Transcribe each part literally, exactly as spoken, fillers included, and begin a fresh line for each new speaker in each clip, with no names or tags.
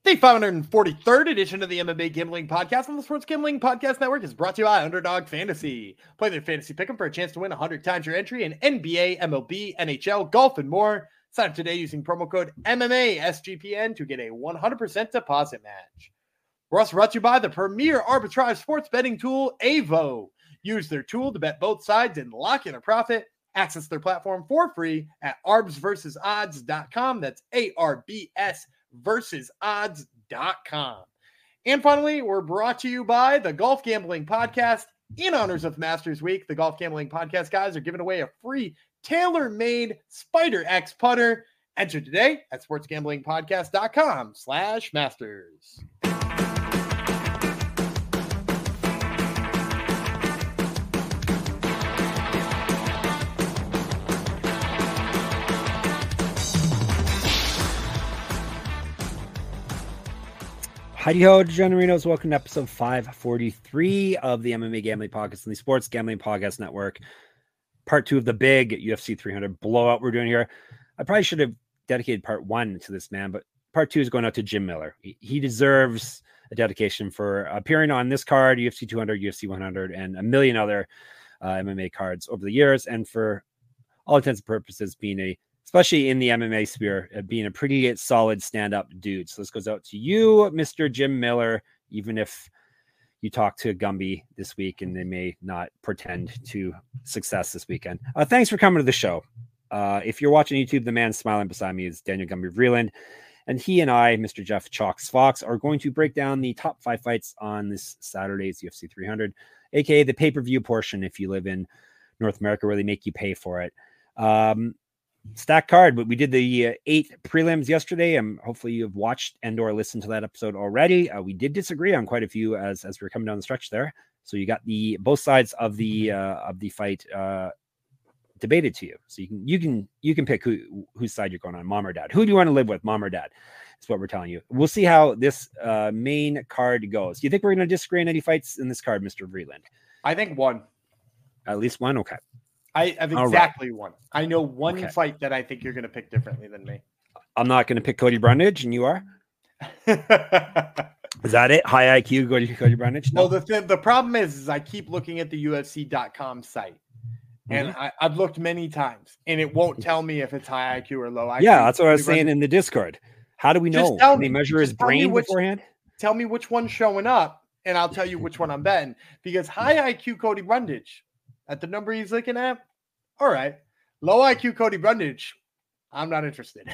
The five hundred forty-third edition of the M M A Gambling Podcast on the Sports Gambling Podcast Network is brought to you by Underdog Fantasy. Play their fantasy pick'em for a chance to win one hundred times your entry in N B A, M L B, N H L, golf, and more. Sign up today using promo code M M A S G P N to get a one hundred percent deposit match. We're also brought to you by the premier arbitrage sports betting tool, Avo. Use their tool to bet both sides and lock in a profit. Access their platform for free at arbs versus odds dot com. That's A R B S versus odds dot com. And finally, we're brought to you by the Golf Gambling Podcast. In honors of Masters Week, the Golf Gambling Podcast guys are giving away a free tailor-made Spider X putter. Enter today at sportsgamblingpodcast.com slash masters.
Heidi ho, Degenerinos. Welcome to episode five forty-three of the M M A Gambling Podcast and the Sports Gambling Podcast Network. Part two of the big U F C three hundred blowout we're doing here. I probably should have dedicated part one to this man, but part two is going out to Jim Miller. He, he deserves a dedication for appearing on this card, U F C two hundred, U F C one hundred, and a million other uh, M M A cards over the years. And for all intents and purposes, being a especially in the M M A sphere, uh, being a pretty solid stand-up dude. So this goes out to you, Mister Jim Miller, even if you talk to Gumby this week and they may not pretend to success this weekend. Uh, thanks for coming to the show. Uh, if you're watching YouTube, the man smiling beside me is Daniel Gumby Vreeland, and he and I, Mister Jeff Chalks Fox, are going to break down the top five fights on this Saturday's U F C three hundred, aka the pay-per-view portion if you live in North America, where they make you pay for it. Um, Stack card, but we did the uh, eight prelims yesterday, and hopefully you've watched and or listened to that episode already. Uh, we did disagree on quite a few as as we were coming down the stretch there. So you got the both sides of the uh, of the fight uh, debated to you. So you can you can you can pick who whose side you're going on, mom or dad. Who do you want to live with, mom or dad? Is what we're telling you. We'll see how this uh, main card goes. Do you think we're going to disagree on any fights in this card, Mister Vreeland?
I think one.
At least one. Okay.
I have exactly
right.
one. I know one
okay.
fight that I think you're going to pick differently than me.
I'm not going to pick Cody Brundage, and you are? Is that it? High I Q, Cody, Cody Brundage?
No. Well, the th- the problem is, is I keep looking at the U F C dot com site, and mm-hmm. I, I've looked many times, and it won't tell me if it's high I Q or low I Q.
Yeah, that's what I was saying in the Discord. How do we know?
Just tell
Can
me,
they measure his brain
which,
beforehand?
Tell me which one's showing up, and I'll tell you which one I'm betting. Because high I Q Cody Brundage, at the number he's looking at, all right. Low I Q Cody Brundage, I'm not interested.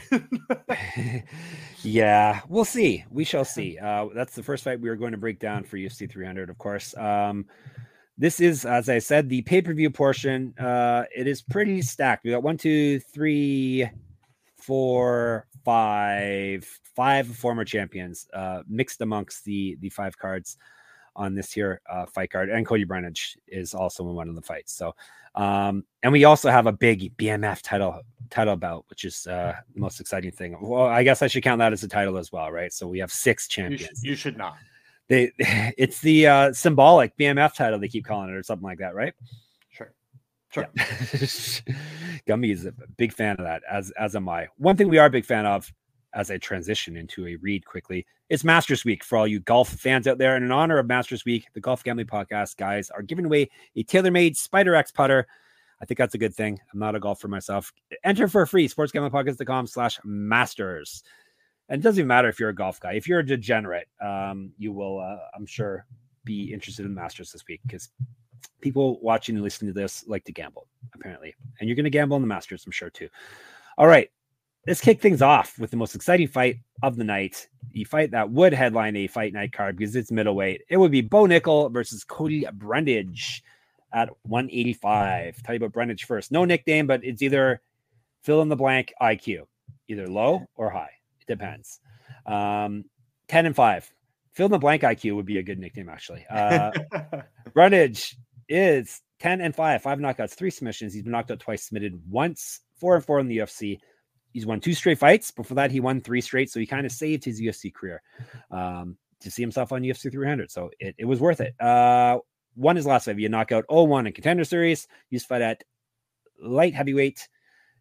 Yeah, we'll see. We shall see. Uh, that's the first fight we are going to break down for U F C three hundred, of course. Um, this is, as I said, the pay-per-view portion. Uh, it is pretty stacked. We got one, two, three, four, five, five former champions uh, mixed amongst the the five cards on this here uh, fight card, and Cody Brundage is also in one of the fights. So, um, and we also have a big B M F title title bout, which is uh, the most exciting thing. Well, I guess I should count that as a title as well, right? So we have six champions.
You, sh- you should not.
They, it's the uh, symbolic B M F title they keep calling it, or something like that, right?
Sure, sure.
Yeah. Gumby is a big fan of that, as as am I. One thing we are a big fan of, as I transition into a read quickly, it's Masters Week for all you golf fans out there. And in honor of Masters Week, the Golf Gambling Podcast guys are giving away a tailor-made Spider X putter. I think that's a good thing. I'm not a golfer myself. Enter for free, sportsgamblingpodcast.com slash masters. And it doesn't even matter if you're a golf guy. If you're a degenerate, um, you will, uh, I'm sure, be interested in Masters this week, because people watching and listening to this like to gamble, apparently. And you're going to gamble in the Masters, I'm sure, too. All right. Let's kick things off with the most exciting fight of the night. The fight that would headline a fight night card because it's middleweight. It would be Bo Nickal versus Cody Brundage at one eighty-five. Tell you about Brundage first. No nickname, but it's either fill in the blank I Q, either low or high. It depends. Um, ten and five. Fill in the blank I Q would be a good nickname, actually. Uh, Brundage is ten and five, five knockouts, three submissions. He's been knocked out twice, submitted once, four and four in the U F C. He's won two straight fights. Before that, he won three straight. So he kind of saved his U F C career um, to see himself on U F C three hundred. So it, it was worth it. Uh, won his last fight via knockout, oh one in Contender Series. Used to fight at light heavyweight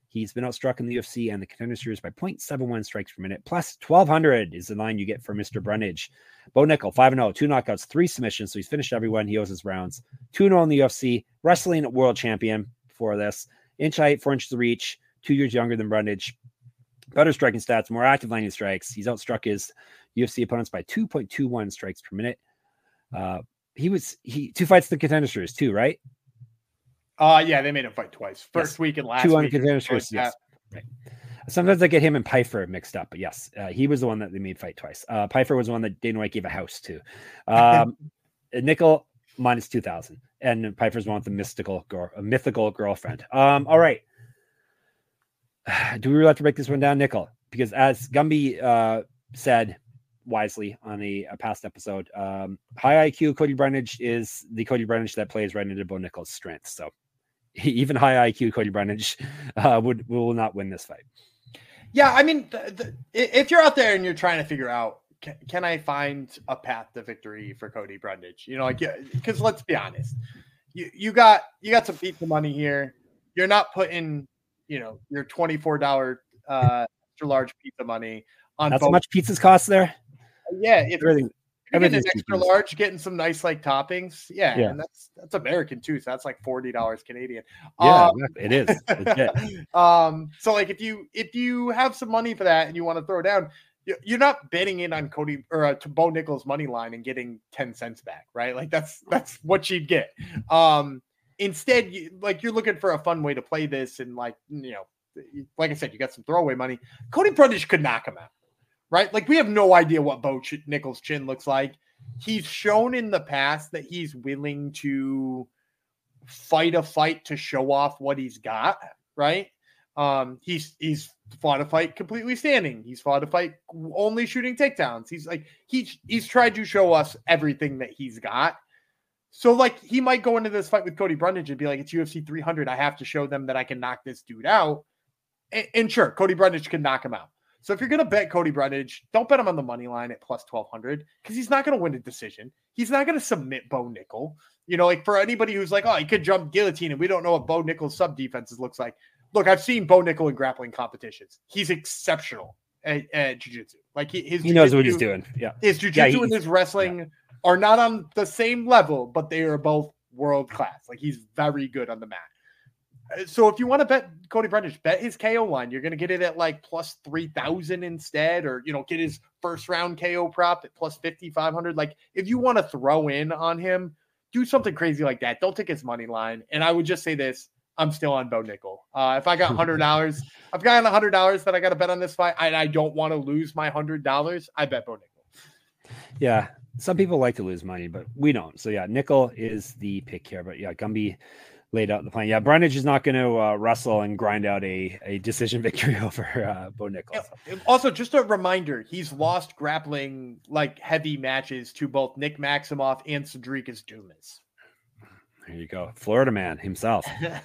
He's been outstruck in the U F C and the Contender Series by zero point seven one strikes per minute. Plus twelve hundred is the line you get for Mister Brundage. Bo Nickel, five and oh, two knockouts, three submissions. So he's finished everyone. He owes his rounds. two and oh in the U F C. Wrestling world champion before this. Inch height, four inches of reach. Two years younger than Brundage. Better striking stats, more active landing strikes. He's outstruck his U F C opponents by two point two one strikes per minute. Uh, he was he two fights in the Contender Series too, right?
Uh yeah, they made him fight twice. First
yes.
week and last
two
week.
Two on Contender Series, yes. Right. Sometimes I get him and Pfeiffer mixed up, but yes, uh, he was the one that they made fight twice. Uh, Pfeiffer was the one that Dana White gave a house to. Um, Nickel minus two thousand, and Pfeiffer's one with the mystical girl, a mythical girlfriend. Um, all right. Do we really have to break this one down, Nickel? Because as Gumby uh, said wisely on a, a past episode, um, high I Q Cody Brundage is the Cody Brundage that plays right into Bo Nickel's strength. So even high I Q Cody Brundage uh, would will not win this fight.
Yeah, I mean, the, the, if you're out there and you're trying to figure out, can, can I find a path to victory for Cody Brundage? You know, like, because let's be honest, you you got you got some pizza money here. You're not putting, you know, your twenty-four dollars uh, extra large pizza money on.
That's how much pizzas cost there.
Yeah, if
everything.
You're getting an extra pizza. Large, getting some nice like toppings. Yeah,
yeah.
And that's that's American too. So that's like forty dollars Canadian.
Yeah,
um,
it is. Legit.
um, so like if you if you have some money for that and you want to throw down, you're not betting in on Cody or uh, to Bo Nickel's money line and getting ten cents back, right? Like that's that's what you'd get. Um, instead, you, like you're looking for a fun way to play this, and like you know, like I said, you got some throwaway money. Cody Brundage could knock him out. Right? Like we have no idea what Bo Ch- Nickel's chin looks like. He's shown in the past that he's willing to fight a fight to show off what he's got. Right? Um, he's he's fought a fight completely standing. He's fought a fight only shooting takedowns. He's like he's he's tried to show us everything that he's got. So like he might go into this fight with Cody Brundage and be like, it's U F C three hundred. I have to show them that I can knock this dude out. And, and sure, Cody Brundage can knock him out. So if you're going to bet Cody Brundage, don't bet him on the money line at plus twelve hundred because he's not going to win a decision. He's not going to submit Bo Nickel. You know, like for anybody who's like, oh, he could jump guillotine and we don't know what Bo Nickel's sub defenses looks like. Look, I've seen Bo Nickel in grappling competitions. He's exceptional at, at jiu-jitsu. Like he, his
he knows what he's doing. Yeah.
His jiu-jitsu
yeah,
and his wrestling yeah. are not on the same level, but they are both world class. Like he's very good on the mat. So if you want to bet Cody Brundage, bet his K O line. You're going to get it at like plus three thousand instead, or, you know, get his first round K O prop at plus fifty-five hundred. Like if you want to throw in on him, do something crazy like that. Don't take his money line. And I would just say this, I'm still on Bo Nickel. Uh, if I got one hundred dollars, I've got one hundred dollars that I got to bet on this fight, and I don't want to lose my one hundred dollars, I bet Bo Nickel.
Yeah. Some people like to lose money, but we don't. So yeah, Nickel is the pick here, but yeah, Gumby laid out the plan. Yeah, Brundage is not going to uh, wrestle and grind out a, a decision victory over uh, Bo Nickel.
Also, just a reminder, he's lost grappling like heavy matches to both Nick Maximoff and Cedricus Dumas.
There you go. Florida man himself.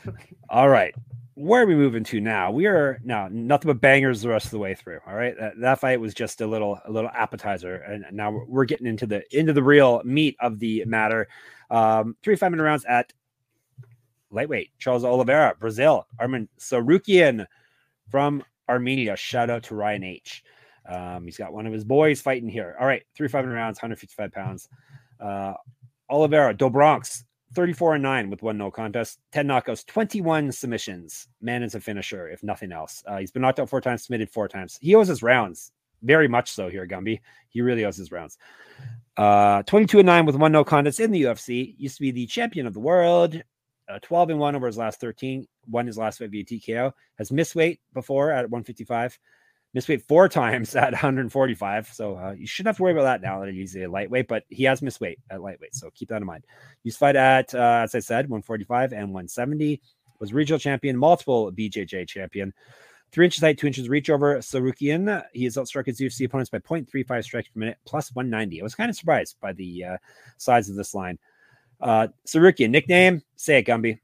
All right. Where are we moving to now? We are now nothing but bangers the rest of the way through. All right. That, that fight was just a little, a little appetizer. And now we're, we're getting into the, into the real meat of the matter. Um, three, five minute rounds at lightweight. Charles Oliveira, Brazil. Arman Tsarukyan from Armenia. Shout out to Ryan H. Um, he's got one of his boys fighting here. All right. Three, five minute rounds, one hundred fifty-five pounds. Uh, Oliveira, Do Bronx, thirty-four and nine with one no contest, ten knockouts, twenty-one submissions. Man is a finisher, if nothing else. Uh, he's been knocked out four times, submitted four times. He owes his rounds. Very much so here, Gumby. He really owes his rounds. Uh, twenty-two and nine with one no contest in the U F C. Used to be the champion of the world. Uh, twelve and one over his last thirteen. Won his last fight via T K O. Has missed weight before at one fifty-five. Missed weight four times at one forty-five. So uh, you shouldn't have to worry about that now that he's a lightweight, but he has missed weight at lightweight. So keep that in mind. Used to fight at, uh, as I said, one forty-five and one seventy. Was regional champion, multiple B J J champion. Three inches height, two inches reach over Tsarukyan. He has outstruck his U F C opponents by zero point three five strikes per minute, plus one ninety. I was kind of surprised by the uh, size of this line. Uh, Tsarukyan, nickname? Say it, Gumby.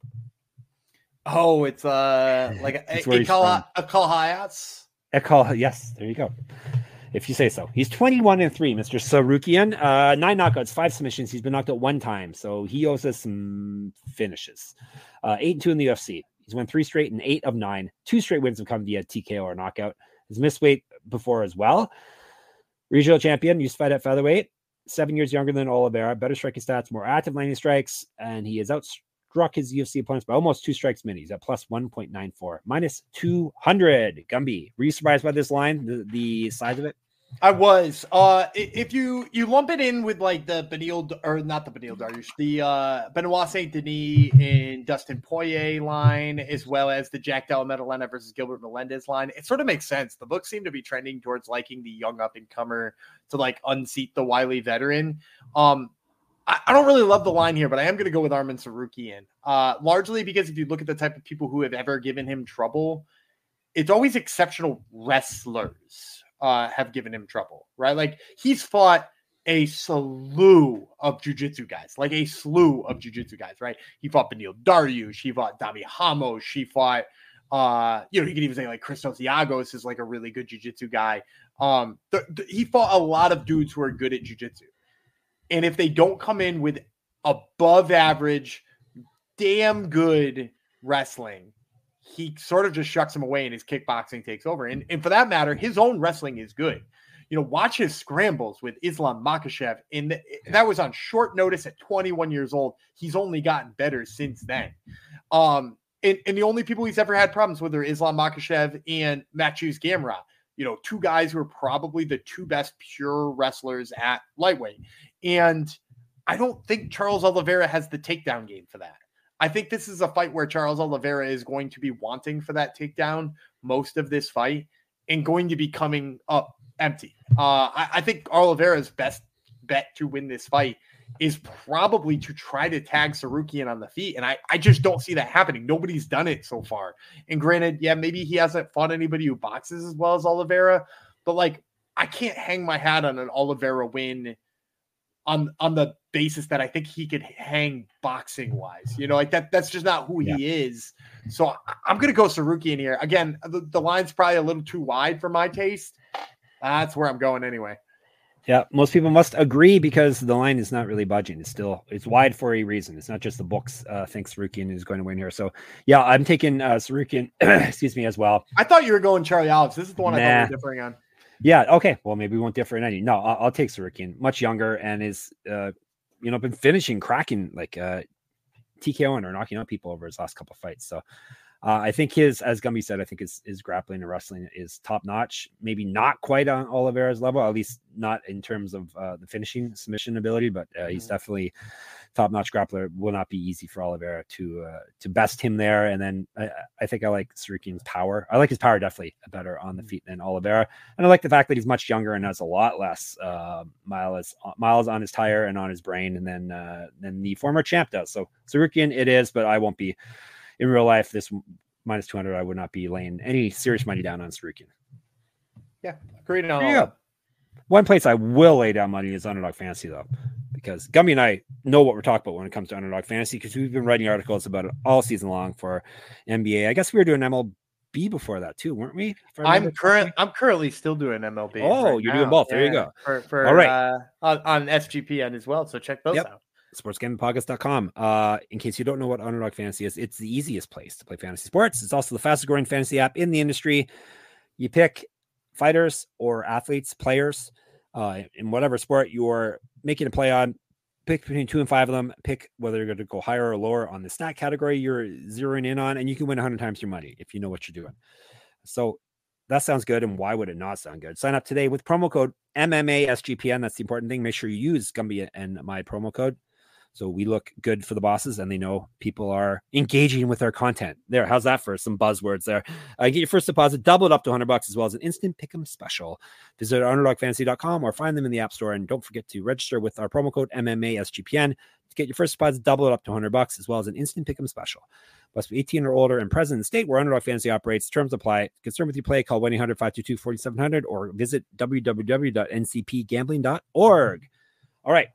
Oh, it's uh like a, a, a, call, a call Hayats.
A call, yes, there you go. If you say so. He's twenty-one and three, Mister Tsarukyan. Uh, nine knockouts, five submissions. He's been knocked out one time, so he owes us some finishes. Uh, eight and two in the U F C. He's won three straight and eight of nine. Two straight wins have come via T K O or knockout. He's missed weight before as well. Regional champion, used to fight at featherweight. Seven years younger than Oliveira. Better striking stats, more active landing strikes, and he has outstruck his U F C opponents by almost two strikes min. He's at plus one point nine four. Minus two hundred. Gumby, were you surprised by this line, the, the size of it?
I was. Uh, if you you lump it in with like the Beneil or not the Beneil Dariush, the uh, Benoit Saint Denis and Dustin Poirier line, as well as the Jack Della Maddalena versus Gilbert Melendez line, it sort of makes sense. The books seem to be trending towards liking the young up and comer to like unseat the wily veteran. Um, I, I don't really love the line here, but I am going to go with Arman Tsarukyan, uh, largely because if you look at the type of people who have ever given him trouble, it's always exceptional wrestlers. Uh, have given him trouble, right? Like he's fought a slew of jiu-jitsu guys, like a slew of jiu-jitsu guys, right? He fought Beneil Dariush, he fought Dami Hamos, he fought, uh, you know, he could even say like Christos Iagos is like a really good jiu-jitsu guy. Um, th- th- he fought a lot of dudes who are good at jiu-jitsu. And if they don't come in with above average, damn good wrestling, he sort of just shucks him away and his kickboxing takes over. And, and for that matter, his own wrestling is good. You know, watch his scrambles with Islam Makhachev. And that was on short notice at twenty-one years old. He's only gotten better since then. Um, and, and the only people he's ever had problems with are Islam Makhachev and Matthews Gamrot. You know, two guys who are probably the two best pure wrestlers at lightweight. And I don't think Charles Oliveira has the takedown game for that. I think this is a fight where Charles Oliveira is going to be wanting for that takedown most of this fight and going to be coming up empty. Uh, I, I think Oliveira's best bet to win this fight is probably to try to tag Tsarukyan on the feet. And I, I just don't see that happening. Nobody's done it so far. And granted, yeah, maybe he hasn't fought anybody who boxes as well as Oliveira, but like, I can't hang my hat on an Oliveira win on on the basis that I think he could hang boxing wise, you know, like that, that's just not who
yeah.
he is. So I'm going to go Tsarukyan here. Again, the, the line's probably a little too wide for my taste. That's where I'm going anyway.
Yeah. Most people must agree because the line is not really budging. It's still, it's wide for a reason. It's not just the books uh, think Tsarukyan is going to win here. So yeah, I'm taking uh, Tsarukyan, excuse me, as well.
I thought you were going Charlie Alex. This is the one nah. I thought we were differing on.
Yeah. Okay. Well, maybe we won't differ in any. No, I'll, I'll take Tsarukyan, much younger and is, uh, you know, been finishing, cracking like uh, TKOing or knocking out people over his last couple of fights. So uh, I think his, as Gumby said, I think his, his grappling and wrestling is top notch. Maybe not quite on Oliveira's level, at least not in terms of uh, the finishing submission ability, but uh, he's mm-hmm. definitely top notch grappler. Will not be easy for Oliveira to uh, to best him there. And then I, I think I like Tsarukyan's power. I like his power definitely better on the feet than Oliveira. And I like the fact that he's much younger and has a lot less uh, miles miles on his tire and on his brain, and then uh, than the former champ does. So Tsarukyan it is, but I won't be in real life. This minus two hundred, I would not be laying any serious money down on Tsarukyan.
Yeah, agreed on
all that. One place I will lay down money is Underdog Fantasy, though, because Gumby and I know what we're talking about when it comes to Underdog Fantasy, because we've been writing articles about it all season long for N B A. I guess we were doing M L B before that too, weren't we?
I'm current. I'm currently still doing M L B.
Oh,
right
you're
now.
doing both.
Yeah,
there you go.
For, for,
all right.
Uh, on, on S G P N as well. So check those
yep.
out.
sports gaming podcast dot com. Uh, in case you don't know what Underdog Fantasy is, it's the easiest place to play fantasy sports. It's also the fastest growing fantasy app in the industry. You pick fighters or athletes, players, uh, in whatever sport you're making a play on. Pick between two and five of them. Pick whether you're going to go higher or lower on the stat category you're zeroing in on, and you can win one hundred times your money if you know what you're doing. So that sounds good, and why would it not sound good? Sign up today with promo code M M A S G P N. That's the important thing. Make sure you use Gumby and my promo code so we look good for the bosses, and they know people are engaging with our content. There, how's that for some buzzwords there? Uh, get your first deposit, double it up to one hundred bucks, as well as an instant pick'em special. Visit underdog fantasy dot com or find them in the App Store, and don't forget to register with our promo code M M A S G P N to get your first deposit, double it up to one hundred bucks, as well as an instant pick'em special. Must be eighteen or older and present in the state where Underdog Fantasy operates. Terms apply. Concerned with your play, call one eight hundred five two two four seven zero zero or visit w w w dot n c p gambling dot org. All right.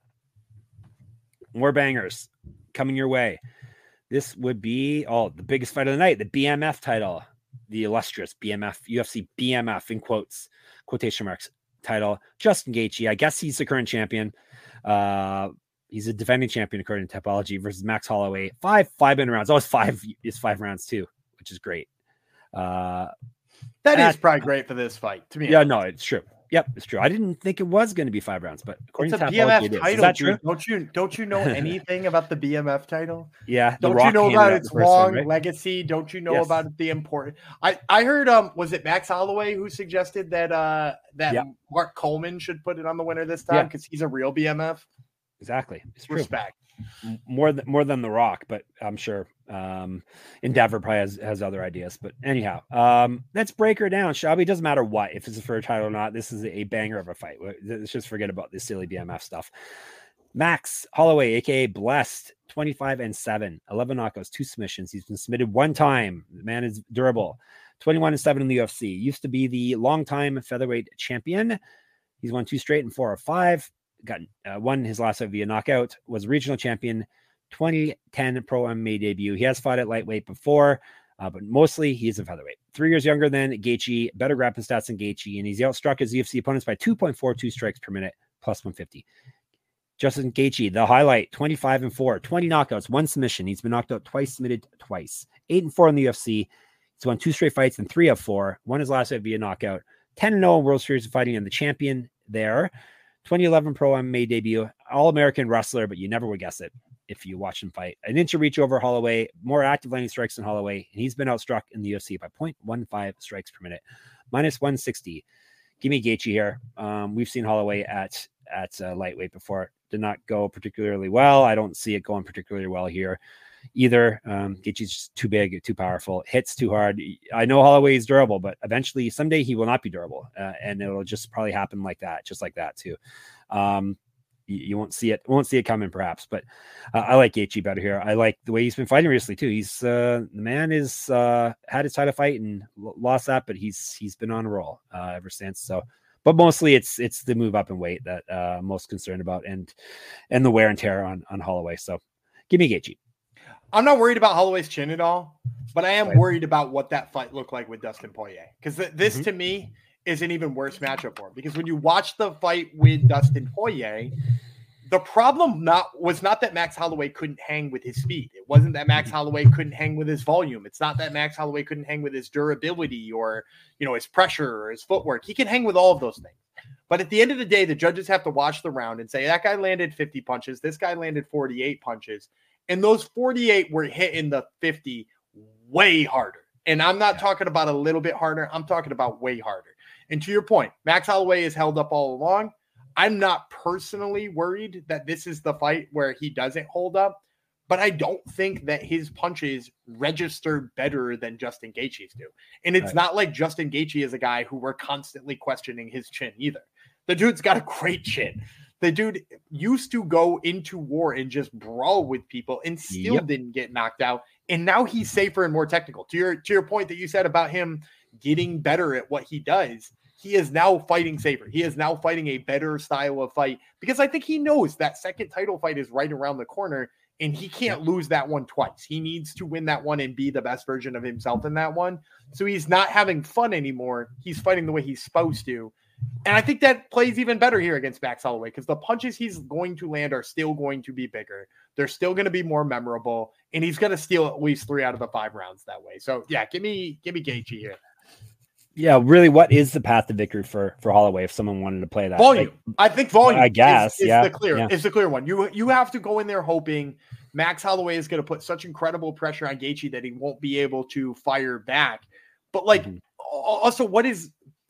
More bangers coming your way. This would be, oh, the biggest fight of the night, the B M F title, the illustrious B M F, U F C B M F in quotes, quotation marks title. Justin Gaethje, I guess he's the current champion. Uh, he's a defending champion according to Topology versus Max Holloway. Five, five in rounds. Oh, it's five, it's five rounds too. which is great. Uh,
that
at,
is probably great for this fight. To me,
yeah, no, it's true. Yep, it's true. I didn't think it was going to be five rounds, but according
it's
to
a B M F
it is.
title,
Is that
dude.
true?
Don't you don't you know anything about the B M F title?
Yeah,
don't
Rock
you know about
out
its
the first one,
long
right?
legacy? Don't you know
Yes.
about the important? I I heard um was it Max Holloway who suggested that uh that
Yep.
Mark Coleman should put it on the winner this time because yeah. he's a real B M F.
Exactly, it's true.
Respect.
More than more than The Rock, but I'm sure um, Endeavor probably has, has other ideas. But anyhow, um, let's break her down. Shelby, it doesn't matter what, if it's for a title or not. This is a banger of a fight. Let's just forget about this silly B M F stuff. Max Holloway, aka Blessed, twenty-five and seven, eleven knockouts, two submissions. He's been submitted one time. The man is durable. twenty-one and seven in the U F C. Used to be the longtime featherweight champion. He's won two straight and four or five. Got uh, won his last fight via knockout. Was regional champion. twenty ten pro M M A debut. He has fought at lightweight before, uh, but mostly he's a featherweight. Three years younger than Gaethje, better grappling stats than Gaethje, and he's outstruck his U F C opponents by two point four two strikes per minute, plus one fifty. Justin Gaethje, the highlight, twenty-five and four, twenty knockouts, one submission. He's been knocked out twice, submitted twice. Eight and four in the U F C. He's won two straight fights and three of four. Won his last fight via knockout. ten and oh in World Series of Fighting and the champion there. twenty eleven pro M M A debut. All-American wrestler, but you never would guess it if you watch him fight. An inch of reach over Holloway. More active landing strikes than Holloway. And he's been outstruck in the U F C by zero point one five strikes per minute. Minus one sixty. Give me Gaethje here. Um, we've seen Holloway at, at uh, lightweight before. Did not go particularly well. I don't see it going particularly well here either. Um, Gaethje's just too big, too powerful, hits too hard. I know Holloway is durable, but eventually someday he will not be durable. Uh, and it'll just probably happen like that, just like that too. Um, you, you won't see it, won't see it coming perhaps, but uh, I like Gaethje better here. I like the way he's been fighting recently too. He's uh, the man is uh, had his title fight and lost that, but he's, he's been on a roll uh, ever since. So, but mostly it's it's the move up in weight that uh, I'm most concerned about, and and the wear and tear on on Holloway. So give me Gaethje.
I'm not worried about Holloway's chin at all, but I am
right.
worried about what that fight looked like with Dustin Poirier, because th- this mm-hmm. to me is an even worse matchup for him. Because when you watch the fight with Dustin Poirier, the problem not was not that Max Holloway couldn't hang with his speed. It wasn't that Max Holloway couldn't hang with his volume. It's not that Max Holloway couldn't hang with his durability or, you know, his pressure or his footwork. He can hang with all of those things. But at the end of the day, the judges have to watch the round and say, that guy landed fifty punches. This guy landed forty-eight punches. And those forty-eight were hitting the fifty way harder. And I'm not yeah. talking about a little bit harder. I'm talking about way harder. And to your point, Max Holloway is held up all along. I'm not personally worried that this is the fight where he doesn't hold up, but I don't think that his punches register better than Justin Gaethje's do. And it's right. not like Justin Gaethje is a guy who we're constantly questioning his chin either. The dude's got a great chin. The dude used to go into war and just brawl with people and still yep. didn't get knocked out. And now he's safer and more technical. To your, to your point that you said about him getting better at what he does, he is now fighting safer. He is now fighting a better style of fight, because I think he knows that second title fight is right around the corner and he can't lose that one twice. He needs to win that one and be the best version of himself in that one. So he's not having fun anymore. He's fighting the way he's supposed to. And I think that plays even better here against Max Holloway, because the punches he's going to land are still going to be bigger. They're still going to be more memorable, and he's going to steal at least three out of the five rounds that way. So yeah, give me, give me Gaethje here.
Yeah, really, what is the path to victory for for Holloway if someone wanted to play that?
Volume. Like, I think volume.
I guess
is, is
yeah,
the clear.
Yeah.
Is the clear one. You you have to go in there hoping Max Holloway is going to put such incredible pressure on Gaethje that he won't be able to fire back. But like, mm-hmm. also, what is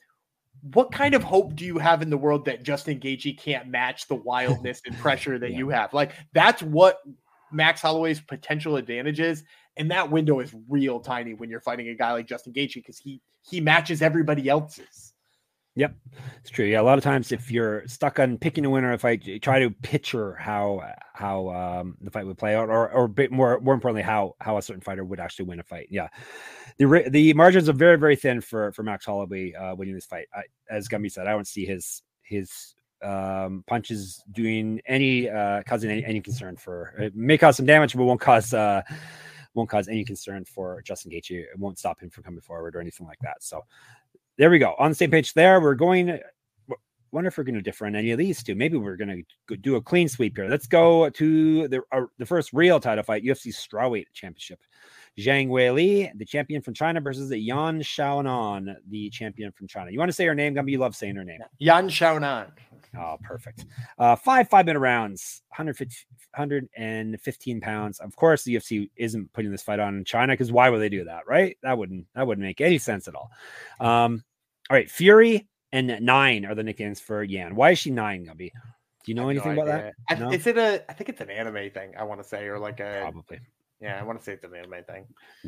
what kind of hope do you have in the world that Justin Gaethje can't match the wildness and pressure that yeah. you have? Like, that's what Max Holloway's potential advantage is. And that window is real tiny when you're fighting a guy like Justin Gaethje, because he he matches everybody else's.
Yep, it's true. Yeah, a lot of times if you're stuck on picking a winner, if I try to picture how how um, the fight would play out, or or a bit more more importantly, how how a certain fighter would actually win a fight. Yeah, the the margins are very very thin for for Max Holloway uh, winning this fight. I, as Gumby said, I don't see his his um, punches doing any uh, causing any, any concern for. It may cause some damage, but won't cause. Uh, won't cause any concern for Justin Gaethje. It won't stop him from coming forward or anything like that. So there we go. On the same page there, we're going, wonder if we're going to differ on any of these two. Maybe we're going to do a clean sweep here. Let's go to the, uh, the first real title fight, U F C Strawweight Championship. Zhang Weili, the champion from China, versus Yan Xiaonan, the champion from China. You want to say her name, Gumby? You love saying her name.
Yan Xiaonan.
Oh, perfect. Uh, five five-minute rounds, one hundred fifteen pounds. Of course, the U F C isn't putting this fight on in China because why would they do that, right? That wouldn't that wouldn't make any sense at all. Um, all right, Fury and Nine are the nicknames for Yan. Why is she Nine, Gumby? Do you know anything no about that?
I,
no?
Is it a? I think it's an anime thing. I want to say, or like a
probably.
Yeah, I want to say it's an anime thing.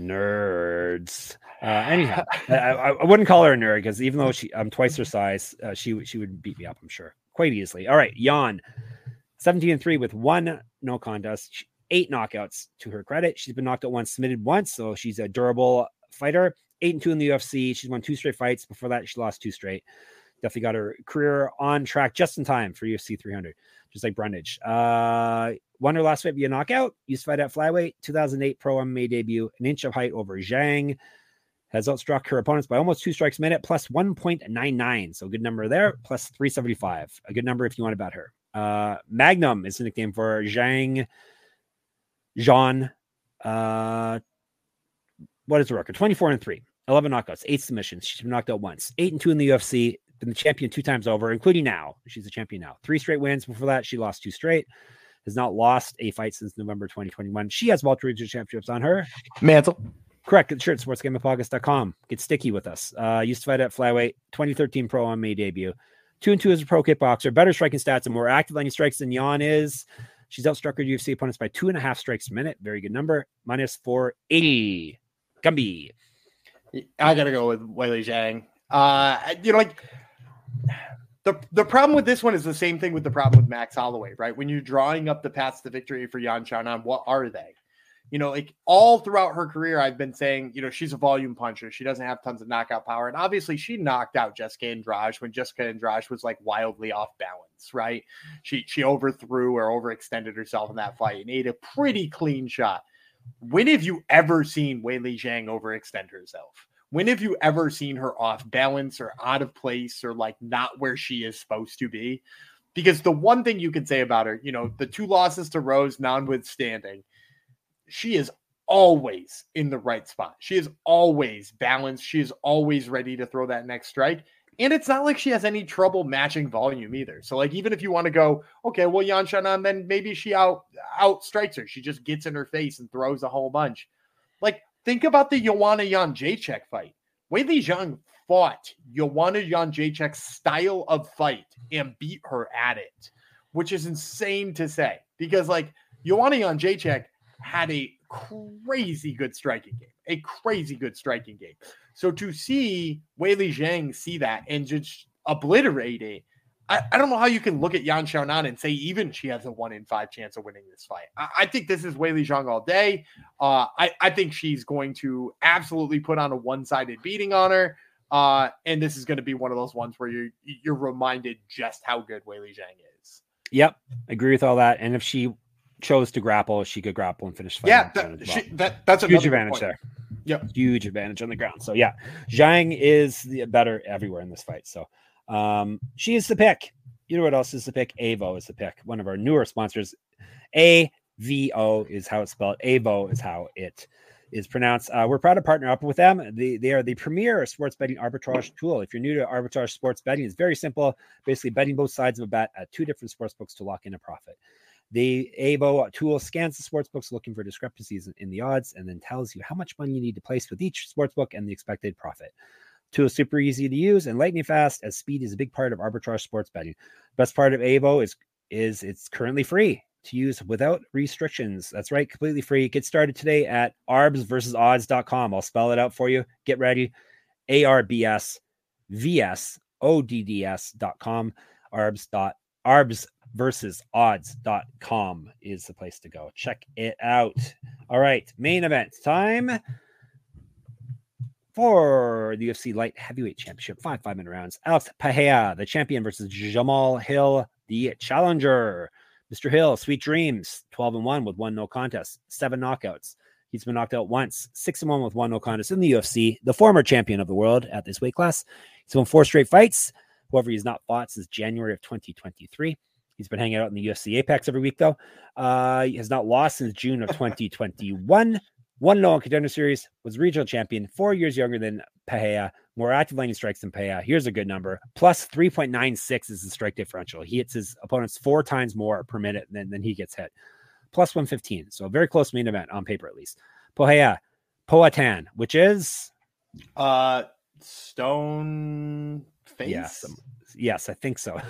Nerds. Uh, anyhow, I, I wouldn't call her a nerd because even though she I'm twice her size, uh, she she would beat me up. I'm sure quite easily. All right, Yan, seventeen and three with one no contest, eight knockouts to her credit. She's been knocked out once, submitted once, so she's a durable fighter. Eight and two in the U F C. She's won two straight fights. Before that, she lost two straight. Definitely got her career on track just in time for U F C three hundred, just like Brundage. Uh, won her last fight via knockout. Used to fight at flyweight. two thousand eight pro M M A debut. An inch of height over Zhang. Has outstruck her opponents by almost two strikes a minute, plus one point nine nine. So good number there. Plus three seventy-five. A good number if you want to bet her. Uh, Magnum is the nickname for Zhang. Jean. Uh, what is the record? twenty-four and three. eleven knockouts. eight submissions. She's been knocked out once. eight and two in the U F C. Been the champion two times over, including now. She's a champion now. Three straight wins. Before that, she lost two straight. Has not lost a fight since November twenty twenty-one. She has welterweight championships on her
mantle.
Correct. Good shirt. sports gaming podcast dot com. Get sticky with us. Uh, used to fight at flyweight. twenty thirteen pro M M A debut. Two and two as a pro kickboxer. Better striking stats and more active landing strikes than Yan is. She's outstruck her U F C opponents by two and a half strikes a minute. Very good number. Minus four eighty. Gumby.
I gotta go with Weili Zhang. Uh, you know, like. The, the problem with this one is the same thing with the problem with Max Holloway, right? When you're drawing up the paths to victory for Yan Xiaonan, what are they? You know, like all throughout her career, I've been saying, you know, she's a volume puncher. She doesn't have tons of knockout power. And obviously she knocked out Jessica Andrade when Jessica Andrade was like wildly off balance, right? She, she overthrew or overextended herself in that fight and ate a pretty clean shot. When have you ever seen Weili Zhang overextend herself? When have you ever seen her off balance or out of place or like not where she is supposed to be? Because the one thing you can say about her, you know, the two losses to Rose notwithstanding, she is always in the right spot. She is always balanced. She is always ready to throw that next strike. And it's not like she has any trouble matching volume either. So like, even if you want to go, okay, well, Yan Xiaonan, then maybe she out out strikes her. She just gets in her face and throws a whole bunch. Like, think about the Joanna Jędrzejczyk fight. Weili Zhang fought Joanna Jędrzejczyk's style of fight and beat her at it, which is insane to say because like Joanna Jędrzejczyk had a crazy good striking game, a crazy good striking game. So to see Weili Zhang see that and just obliterate it, I, I don't know how you can look at Yan Xiaonan and say even she has a one in five chance of winning this fight. I, I think this is Weili Zhang all day. Uh, I, I think she's going to absolutely put on a one-sided beating on her. Uh, and this is going to be one of those ones where you're, you're reminded just how good Weili Zhang is.
Yep. Agree with all that. And if she chose to grapple, she could grapple and finish the fight.
Yeah, that, well. she, that, that's a
huge advantage point. There.
Yep.
Huge advantage on the ground. So yeah, Zhang is the better everywhere in this fight. So Um, she is the pick. You know what else is the pick? Avo is the pick. One of our newer sponsors. A V O is how it's spelled. Avo is how it is pronounced. Uh, we're proud to partner up with them. They, they are the premier sports betting arbitrage tool. If you're new to arbitrage sports betting, it's very simple. Basically, betting both sides of a bet at two different sports books to lock in a profit. The Avo tool scans the sports books looking for discrepancies in the odds and then tells you how much money you need to place with each sports book and the expected profit. Tool is super easy to use and lightning fast, as speed is a big part of arbitrage sports betting. Best part of Avo is, is it's currently free to use without restrictions. That's right, completely free. Get started today at arbs versus odds dot com. I'll spell it out for you. Get ready. A R B S V S O D D S dot com. Arbs dot arbs versus odds dot com is the place to go. Check it out. All right, main event time for the U F C Light Heavyweight Championship, five five-minute rounds. Alex Pereira, the champion, versus Jamal Hill, the challenger. Mister Hill, sweet dreams, twelve and one with one no contest, seven knockouts. He's been knocked out once, six and one with one no contest in the U F C, the former champion of the world at this weight class. He's won four straight fights. However, he's not fought since January of twenty twenty-three. He's been hanging out in the U F C Apex every week, though. Uh, he has not lost since June of twenty twenty-one. one and oh in Contender Series, was regional champion, four years younger than Pahea, more active lightning strikes than Pahea. Here's a good number. Plus three point nine six is the strike differential. He hits his opponents four times more per minute than, than he gets hit. Plus one fifteen. So a very close main event on paper, at least. Pohea, Powhatan, which is
uh stone face.
Yes, um, yes, I think so.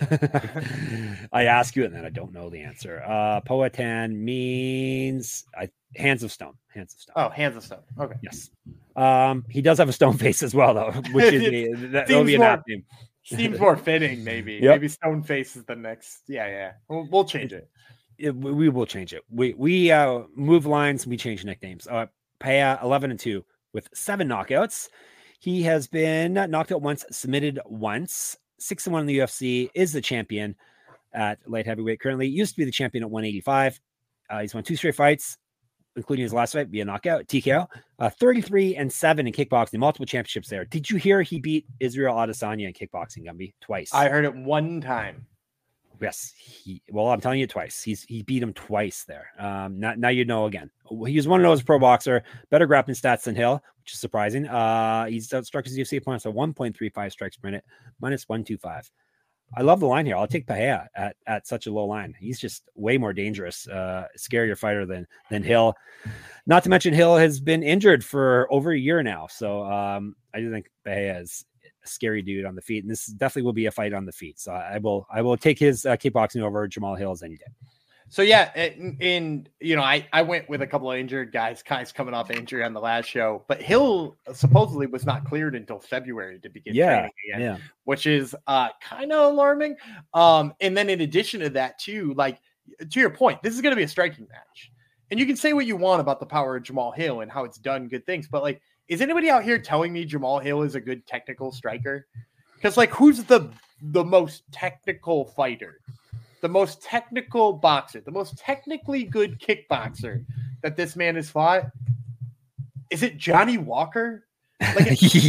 I ask you and then I don't know the answer. Uh Powhatan means I, hands of stone. Hands of stone.
Oh, hands of stone. Okay.
Yes. Um, he does have a stone face as well, though, which is that will be an app name.
Seems more fitting, maybe. Yep. Maybe stone face is the next. Yeah, yeah. We'll, we'll change it.
It, we will change it. We we uh, move lines. We change nicknames. Uh, Pahea eleven and two with seven knockouts. He has been knocked out once, submitted once. Six and one in the U F C. Is the champion at light heavyweight currently. Used to be the champion at one eighty-five. Uh, he's won two straight fights, including his last fight via knockout, T K O. Uh, thirty-three and seven in kickboxing, multiple championships there. Did you hear he beat Israel Adesanya in kickboxing, Gumby? Twice.
I heard it one time.
Yes, he. Well, I'm telling you twice. He's he beat him twice there. Um, now, now you know again. He was one of those pro boxer, better grappling stats than Hill, which is surprising. Uh, he's outstruck his U F C opponents at one point three five strikes per minute, minus one twenty-five. I love the line here. I'll take Pahea at, at such a low line. He's just way more dangerous, uh, scarier fighter than than Hill. Not to mention Hill has been injured for over a year now. So um, I do think Pahea is scary dude on the feet, and this definitely will be a fight on the feet. So I will, I will take his uh, kickboxing over Jamal Hill's any day.
So yeah, in, in you know, I I went with a couple of injured guys, guys coming off injury on the last show, but Hill supposedly was not cleared until February to begin
yeah,
training again,
yeah.
which is uh kind of alarming. Um, and then in addition to that, too, like to your point, this is going to be a striking match, and you can say what you want about the power of Jamal Hill and how it's done good things, but like, is anybody out here telling me Jamal Hill is a good technical striker? Because like, who's the the most technical fighter, the most technical boxer, the most technically good kickboxer that this man has fought? Is it Johnny Walker? Like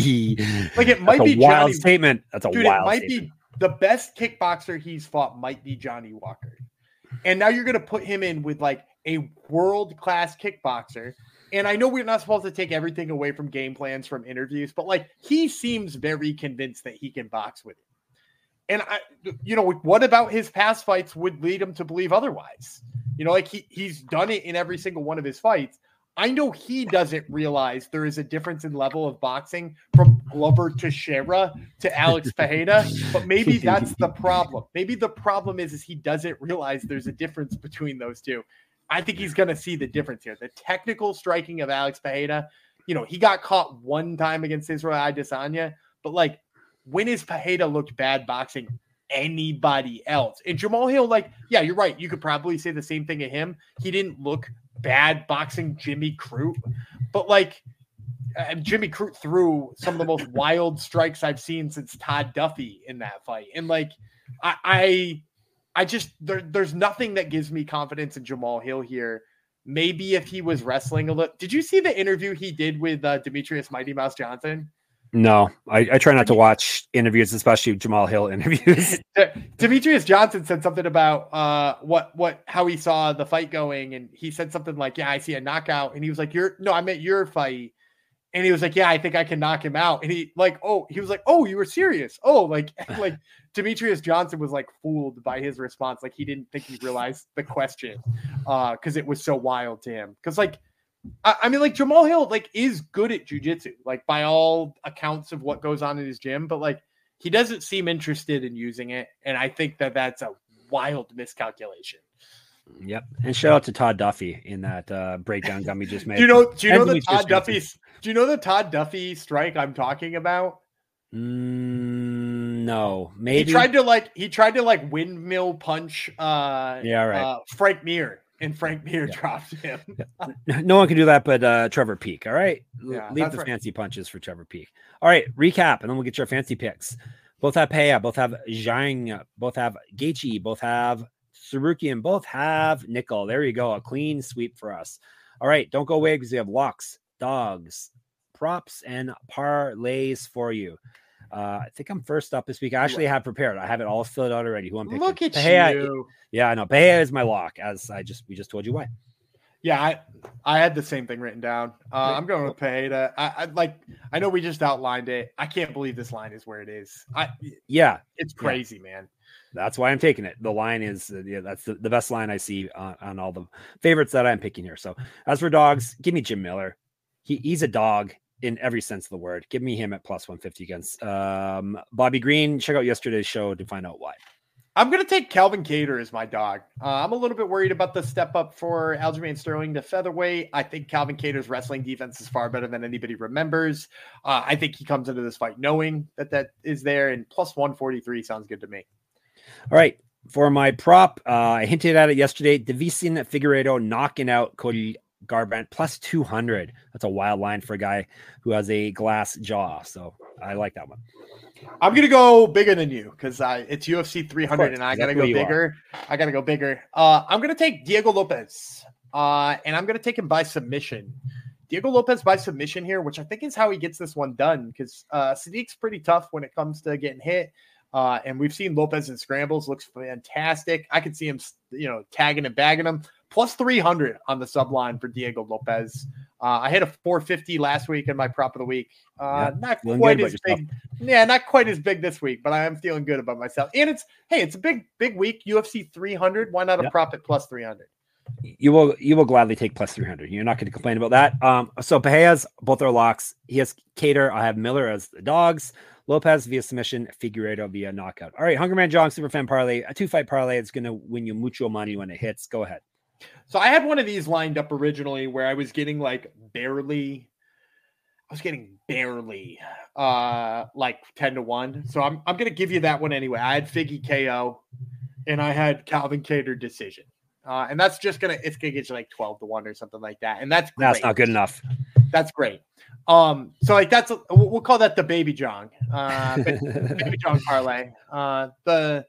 it, like it might
That's
be
a wild
Johnny,
statement. That's a
dude,
wild
it might
statement.
be the best kickboxer he's fought might be Johnny Walker. And now you're going to put him in with like a world-class kickboxer. And I know we're not supposed to take everything away from game plans from interviews, but like he seems very convinced that he can box with him. And I, you know, what about his past fights would lead him to believe otherwise? You know, like he he's done it in every single one of his fights. I know he doesn't realize there is a difference in level of boxing from Glover Teixeira to Alex Pereira, but maybe that's the problem. Maybe the problem is, is he doesn't realize there's a difference between those two. I think he's going to see the difference here. The technical striking of Alex Pereira, you know, he got caught one time against Israel Adesanya, but like, when has Pereira looked bad boxing anybody else? And Jamal Hill, like, yeah, you're right. You could probably say the same thing of him. He didn't look bad boxing Jimmy Crute, but like uh, Jimmy Crute threw some of the most wild strikes I've seen since Todd Duffy in that fight. And like, I, I, I just, there, there's nothing that gives me confidence in Jamal Hill here. Maybe if he was wrestling a little. Did you see the interview he did with uh, Demetrius Mighty Mouse Johnson?
No, I, I try not to watch interviews, especially Jamal Hill interviews.
Demetrius Johnson said something about uh, what, what, how he saw the fight going. And he said something like, yeah, I see a knockout. And he was like, you're no, I meant your fight. And he was like, yeah, I think I can knock him out. And he like, oh, he was like, oh, you were serious. Oh, like, like Demetrius Johnson was like fooled by his response. Like he didn't think he realized the question uh, cause it was so wild to him. Cause like, I, I mean, like Jamal Hill, like is good at jiu-jitsu, like by all accounts of what goes on in his gym, but like he doesn't seem interested in using it. And I think that that's a wild miscalculation.
Yep. And shout out to Todd Duffy in that uh, breakdown Gummy just made.
Do you know, do you know the Todd Duffy, do you know the Todd Duffy strike I'm talking about?
Mm, no, maybe
he tried to like, he tried to like windmill punch uh,
yeah, right.
uh, Frank Mir. And Frank Mir yeah. dropped him.
No one can do that but uh, Trevor Peek. All right.
Yeah,
Leave the
right.
fancy punches for Trevor Peek. All right. Recap, and then we'll get your fancy picks. Both have Pahea, both have Zhang, both have Gaethje, both have Sarukian, both have Nickel. There you go. A clean sweep for us. All right. Don't go away because we have locks, dogs, props, and parlays for you. Uh, I think I'm first up this week. I actually have prepared. I have it all filled out already. Who I'm picking.
Look at
Pahea,
you.
Yeah, I know. Pahea is my lock, as I just we just told you why.
Yeah, I, I had the same thing written down. Uh, I'm going with Pereira. I, I like. I know we just outlined it. I can't believe this line is where it is. I
yeah,
it's crazy,
yeah.
man.
That's why I'm taking it. The line is uh, yeah, that's the, the best line I see on, on all the favorites that I'm picking here. So as for dogs, give me Jim Miller. He, he's a dog in every sense of the word. Give me him at plus one fifty against um, Bobby Green. Check out yesterday's show to find out why.
I'm going to take Calvin Kattar as my dog. Uh, I'm a little bit worried about the step up for Aljamain Sterling to featherweight. I think Calvin Kattar's wrestling defense is far better than anybody remembers. Uh, I think he comes into this fight knowing that that is there, and plus one forty-three sounds good to me.
All right. For my prop, uh, I hinted at it yesterday. Deiveson Figueiredo knocking out Cody Garbrandt plus two hundred. That's a wild line for a guy who has a glass jaw. So I like that one.
I'm going to go bigger than you because it's U F C three hundred
course,
and I got to go
exactly
bigger. I got to go bigger. Uh, I'm going to take Diego Lopez uh, and I'm going to take him by submission. Diego Lopez by submission here, which I think is how he gets this one done because uh, Sadiq's pretty tough when it comes to getting hit. Uh, and we've seen Lopez in scrambles, looks fantastic. I could see him, you know, tagging and bagging him. Plus three hundred on the sub line for Diego Lopez. Uh, I hit a four fifty last week in my prop of the week. Uh,
yeah,
not quite as big. Yeah, not quite as big this week, but I am feeling good about myself. And it's, hey, it's a big, big week. U F C three hundred. Why not a
yep.
prop at plus three hundred?
You will, you will gladly take plus three hundred. You're not going to complain about that. Um, so Pereira's both are locks. He has Kattar. I have Miller as the dogs. Lopez via submission, Figueiredo via knockout. All right, Hungerman Jong, Superfan Parlay, a two-fight parlay. It's going to win you mucho money when it hits. Go ahead.
So I had one of these lined up originally where I was getting like barely, I was getting barely uh, like ten to one. So I'm I'm going to give you that one anyway. I had Figgy K O and I had Calvin Kattar decision. Uh, and that's just going to, it's going to get you like twelve to one or something like that. And that's great.
That's not good enough.
That's great. Um, so like that's a, we'll call that the baby Jong, uh, baby Jong parlay. Uh, the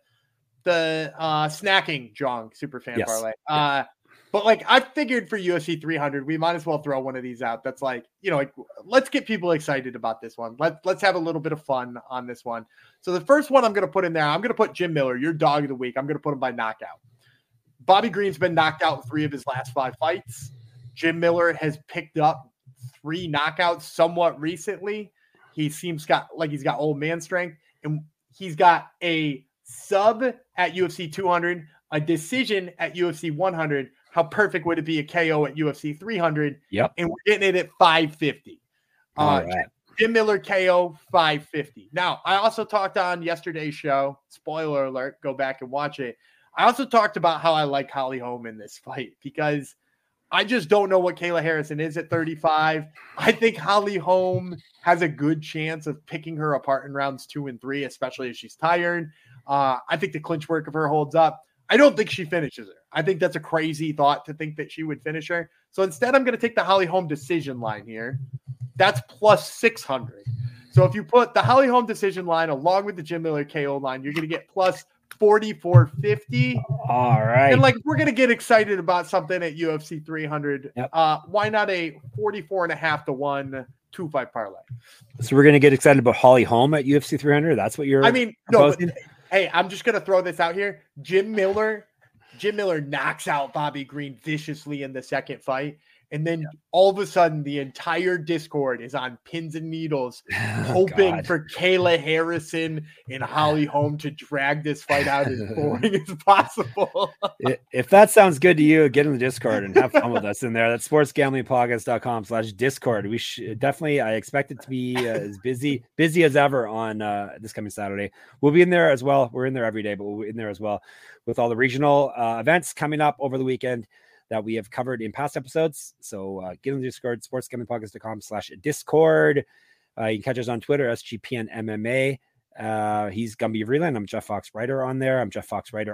the uh, snacking Jong super fan
yes.
parlay. Uh, but like I figured for U F C three hundred, we might as well throw one of these out. That's like, you know, like let's get people excited about this one. Let let's have a little bit of fun on this one. So the first one I'm going to put in there, I'm going to put Jim Miller, your dog of the week. I'm going to put him by knockout. Bobby Green's been knocked out in three of his last five fights. Jim Miller has picked up three knockouts somewhat recently. He seems got like he's got old man strength, and he's got a sub at U F C two hundred, a decision at U F C one hundred. How perfect would it be a K O at U F C three hundred?
Yep.
And we're getting it at five fifty. Uh,
right.
Jim Miller K O five fifty. Now, I also talked on yesterday's show. Spoiler alert, go back and watch it. I also talked about how I like Holly Holm in this fight because I just don't know what Kayla Harrison is at thirty-five. I think Holly Holm has a good chance of picking her apart in rounds two and three, especially if she's tired. Uh, I think the clinch work of her holds up. I don't think she finishes her. I think that's a crazy thought to think that she would finish her. So instead, I'm going to take the Holly Holm decision line here. That's plus six hundred. So if you put the Holly Holm decision line along with the Jim Miller K O line, you're going to get plus forty-four fifty.
All right.
And like, we're going to get excited about something at U F C three hundred.
Yep.
Uh, why not a forty-four and a half to one two fight parlay?
So we're going to get excited about Holly Holm at U F C three hundred. That's what you're,
I mean, no, but, hey, I'm just going to throw this out here. Jim Miller, Jim Miller knocks out Bobby Green viciously in the second fight. And then all of a sudden, the entire Discord is on pins and needles, oh, hoping God. for Kayla Harrison and Holly Holm to drag this fight out as boring as possible.
If that sounds good to you, get in the Discord and have fun with us in there. That's sportsgamblingpodcast.com slash Discord. We should definitely, I expect it to be uh, as busy, busy as ever on uh, this coming Saturday. We'll be in there as well. We're in there every day, but we'll be in there as well with all the regional uh, events coming up over the weekend that we have covered in past episodes. So uh, get in the Discord, sportsgamblingpodcast.com slash Discord. Uh, you can catch us on Twitter, S G P N M M A. Uh, he's Gumby Vreeland. I'm Jeff Fox Writer on there. I'm Jeff Fox Writer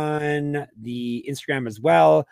on the Instagram as well.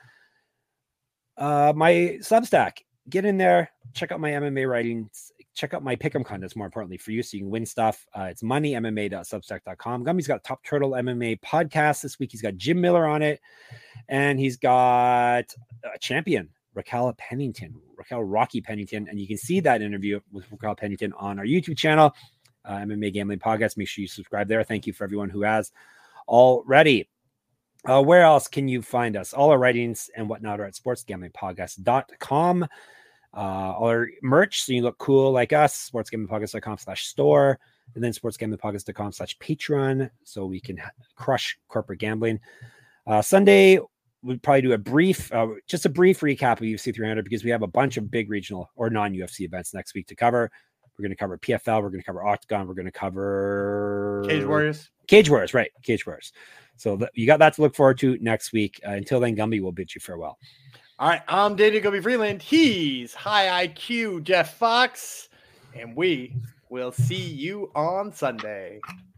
Uh, my Substack, get in there. Check out my M M A writings. Check out my pick'em contest, more importantly, for you, so you can win stuff. Uh, it's money M M A dot substack dot com. Gumby's got Top Turtle M M A podcast this week. He's got Jim Miller on it, and he's got a champion, Raquel Pennington, Raquel Rocky Pennington, and you can see that interview with Raquel Pennington on our YouTube channel, uh, M M A Gambling Podcast. Make sure you subscribe there. Thank you for everyone who has already. Uh, where else can you find us? All our writings and whatnot are at sports gambling podcast dot com. Uh, all our merch, so you look cool like us, sports gambling podcast dot com slash store, and then sports gambling podcast dot com slash Patreon, so we can crush corporate gambling. Uh, Sunday, we'll probably do a brief, uh, just a brief recap of U F C three hundred, because we have a bunch of big regional or non-U F C events next week to cover. We're going to cover P F L. We're going to cover Octagon. We're going to cover
Cage Warriors.
Cage Warriors, right? Cage Warriors. So th- you got that to look forward to next week. Uh, until then, Gumby will bid you farewell.
All right, I'm David Gumby Freeland. He's High I Q Jeff Fox, and we will see you on Sunday.